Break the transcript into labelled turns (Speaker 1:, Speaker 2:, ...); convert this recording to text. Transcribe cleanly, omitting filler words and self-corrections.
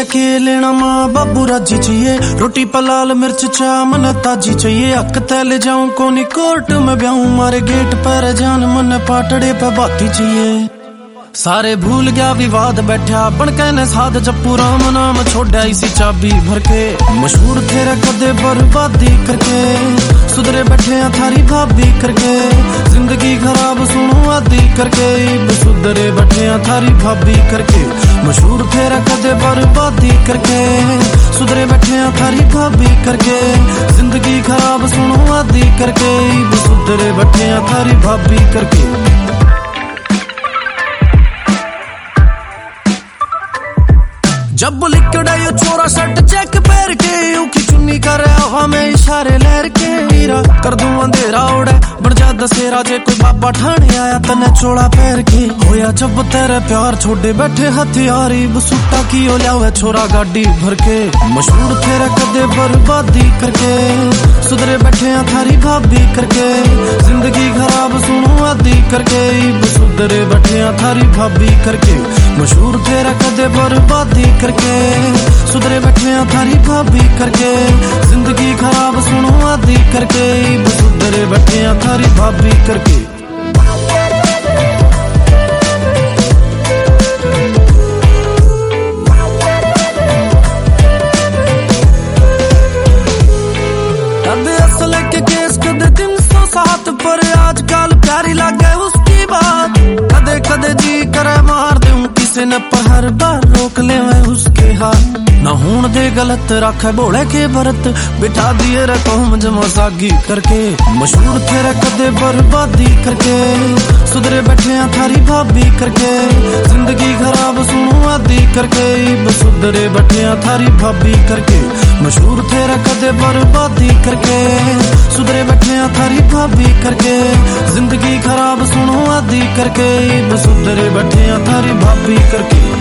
Speaker 1: ते के लेना माँ बाबू राजी चाहिए, रोटी पर लाल मिर्च चा मन ताजी चाहिए। हक ते ले जाऊं कोनी कोर्ट में ब्याऊं, मारे गेट पर जान मन पाटड़े पे बाती चाहिए। सारे भूल गया विवाद बैठा बन कहने साध जप्पू राम नाम छोड़ा इसी चाबी भर के। मशहूर तेरे कदे बर्बादी करके, सुधरे बैठे थारी भाभी करके। जिंदगी खराब सुनो आदि करके, सुधरे बैठे थारी भाभी करके। मशहूर तेरा कदे बर्बादी करके, सुधरे बैठे थारी भाभी करके। जिंदगी खराब सुनो आदि करके, सुधरे बैठे थारी भाभी करके। जब लिकड़ा ये छोरा शर्ट चेक पैर के, ऊखी चुन्नी कर हवा में इशारे लहर के। हीरा कर दूं अंधेरा ओढ़े बन जा दसेरा, जे कोई बाबा ठाणे आया तने चोड़ा पैर के। होया जब तेरे प्यार छोड़े बैठे हथियारी, बसूटा की ओ लियावे छोरा गाड़ी भर के। मशहूर तेरा कदे बर्बादी करके, सुधरे बैठे थारी भाभी करके। जिंदगी खराब सुनो आदि करके, सुधरे बैठे थारी भाभी करके। मशहूर तेरा कदे बर्बादी करके, सुधरे बैठे थारी भाभी करके। जिंदगी खराब सुनो आदि करके, सुधरे बैठे थारी भाभी करके। कदे असल के केस कदे 307 पर, आजकल प्यारी लगे उसकी बात। कदे कदे जी करे मार दूं किसी ने, पर हर बार रोक ले मैं उसके हाथ। न हूं दे गलत रखे बोले के भरत, बिठा दिए रे कौम जमा सागी करके। मशहूर तेरे कदे बर्बादी करके, सुधरे बैठे थारी भाभी करके। जिंदगी खराब सुनो आदि करके, सुधरे बैठे थारी भाभी करके। मशहूर तेरा कदे बर्बादी करके, सुधरे बैठे थारी भाभी करके। जिंदगी खराब सुनो आदि करके, सुधरे बैठे थारी भाभी करके।